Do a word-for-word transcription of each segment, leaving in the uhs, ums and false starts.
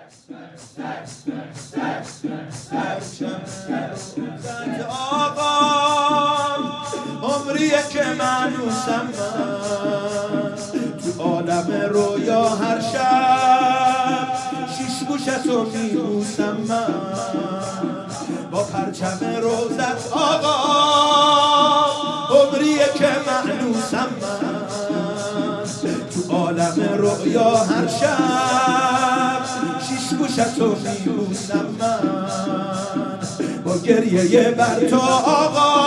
آقا عمریه که مانوسم من تو عالم رویا هر شب شیش گوشتو میبوسم من با پرچم روزت آقا عمریه که مانوسم من تو عالم رویا هر شب شیش گوشتو میبوسم من با گریه بر تو آقا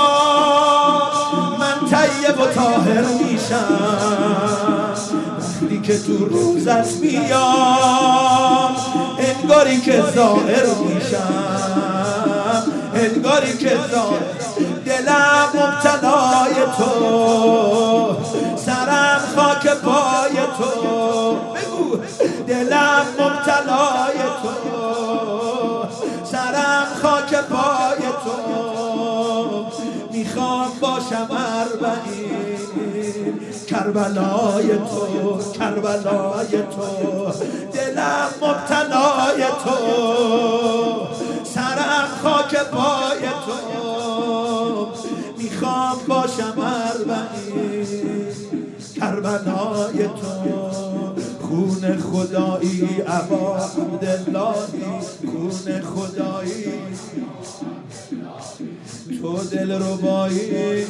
من طیب و طاهر میشم وقتی که تو روزت میام انگاری که ظاهر میشم انگاری که ظاهر دلم مبتلای تو سرم خاک پای تو بگو دلم مبتلای تو سرم خاک پای تو میخوام باشم اربعین کربلای تو کربلای تو دلم مبتلای تو سرم خاک پای تو میخوام باشم اربعین کربلای تو خون خدایی ابا عبداللهی خون خدایی تو دل ربایی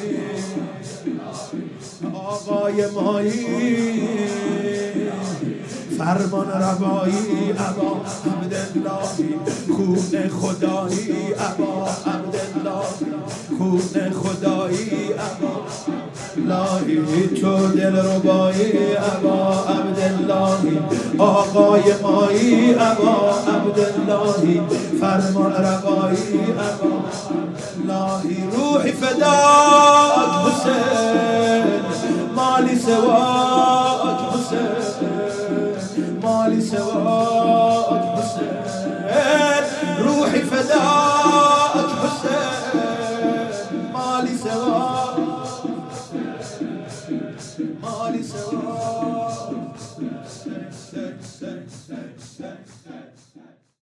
آقای مایی فرمان روایی ابا عبداللهی خون خدایی ابا عبداللهی خون خدایی ابا لاهی تو دل ربایی ابا عبداللهی آقای مایی ابا عبداللهی فرمان روایی ابا لاهی روحی فداک حسین مالی سواک حسین مالی سواک حسین روحی فداک حسین مالی سواک مالی سواک